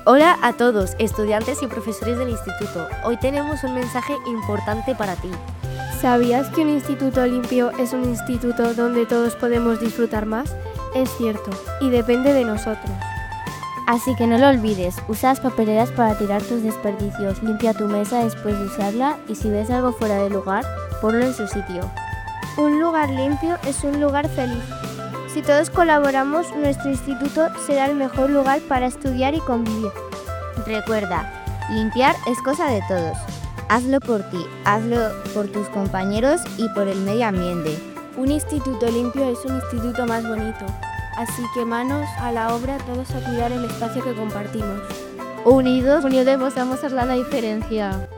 Hola a todos, estudiantes y profesores del instituto. Hoy tenemos un mensaje importante para ti. ¿Sabías que un instituto limpio es un instituto donde todos podemos disfrutar más? Es cierto, y depende de nosotros. Así que no lo olvides, usa las papeleras para tirar tus desperdicios, limpia tu mesa después de usarla y si ves algo fuera de lugar, ponlo en su sitio. Un lugar limpio es un lugar feliz. Si todos colaboramos, nuestro instituto será el mejor lugar para estudiar y convivir. Recuerda, limpiar es cosa de todos. Hazlo por ti, hazlo por tus compañeros y por el medio ambiente. Un instituto limpio es un instituto más bonito. Así que manos a la obra, todos a cuidar el espacio que compartimos. Unidos podemos hacer la diferencia.